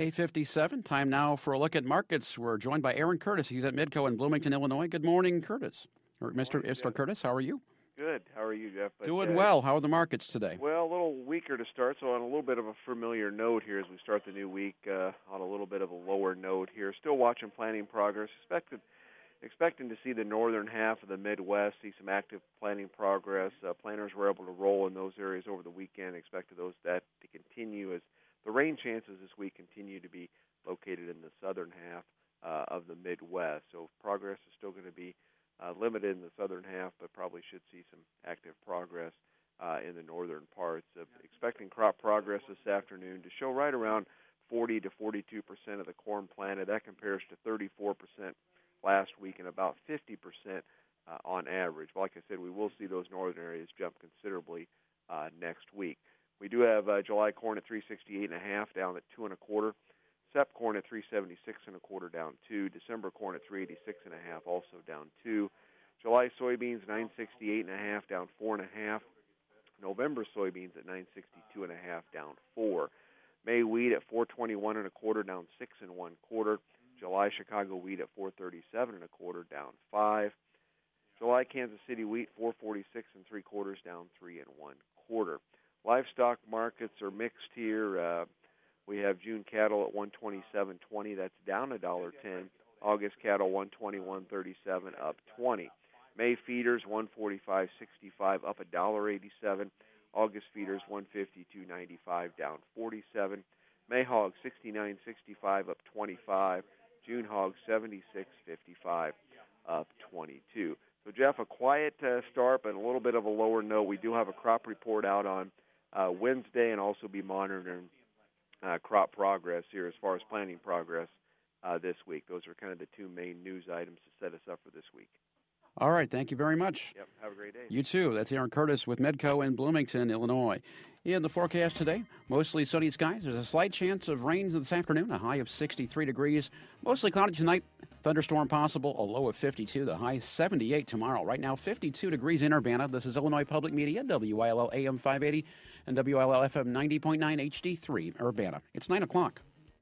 8:57. Time now for a look at markets. We're joined by Aaron Curtis. He's at Midco in Bloomington, Illinois. Good morning, Curtis. Or Mr. Curtis, how are you? Good. How are you, Jeff? Doing well. How are the markets today? Well, a little weaker to start, so on a little bit of a familiar note here as we start the new week, on a little bit of a lower note here. Still watching planning progress. Expecting to see the northern half of the Midwest see some active planning progress. Planners were able to roll in those areas over the weekend. Expected that to continue as the rain chances this week continue to be located in the southern half of the Midwest. So progress is still going to be limited in the southern half, but probably should see some active progress in the northern parts. Expecting crop progress this afternoon to show right around 40 to 42% of the corn planted. That compares to 34% last week and about 50% on average. But like I said, we will see those northern areas jump considerably next week. We do have July corn at 368.5, down at 2 1/4. Sep corn at 376.25, down 2. December corn at 386.5, also down 2. July soybeans 968.5, down 4.5. November soybeans at 962.5, down 4. May wheat at 421.25, down 6 1/4. July Chicago wheat at 437.25, down 5. July Kansas City wheat 446.75, down 3 1/4. Livestock markets are mixed here. We have June cattle at 127.20. That's down $1.10. August cattle 121.37, up 20. May feeders 145.65, up $1.87. August feeders 152.95, down 47. May hogs 69.65, up 25. June hogs 76.55, up 22. So, Jeff, a quiet start, but a little bit of a lower note. We do have a crop report out on Wednesday, and also be monitoring crop progress here as far as planting progress this week. Those are kind of the two main news items to set us up for this week. All right. Thank you very much. Yep. Have a great day. You too. That's Aaron Curtis with Medco in Bloomington, Illinois. In the forecast today, mostly sunny skies. There's a slight chance of rain this afternoon, a high of 63 degrees. Mostly cloudy tonight. Thunderstorm possible, a low of 52, the high 78 tomorrow. Right now, 52 degrees in Urbana. This is Illinois Public Media, WILL AM 580 and WILL FM 90.9 HD3, Urbana. It's 9 o'clock.